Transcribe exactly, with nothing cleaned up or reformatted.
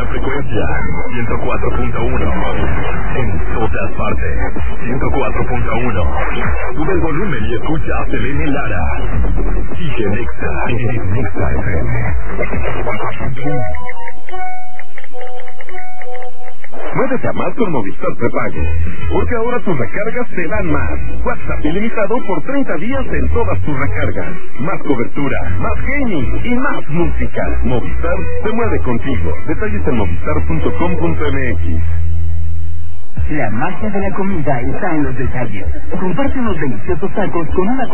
la frecuencia ciento cuatro punto uno. En todas partes, ciento cuatro punto uno. Sube el volumen y escucha a Selene Lara. Sigue Nexa en Nexa F M. Muévete a más con Movistar Prepago, porque ahora tus recargas te dan más. WhatsApp ilimitado por treinta días en todas tus recargas. Más cobertura, más gaming y más música. Movistar se mueve contigo. Detalles en movistar punto com punto m x. La magia de la comida está en los detalles. Comparte unos deliciosos tacos con una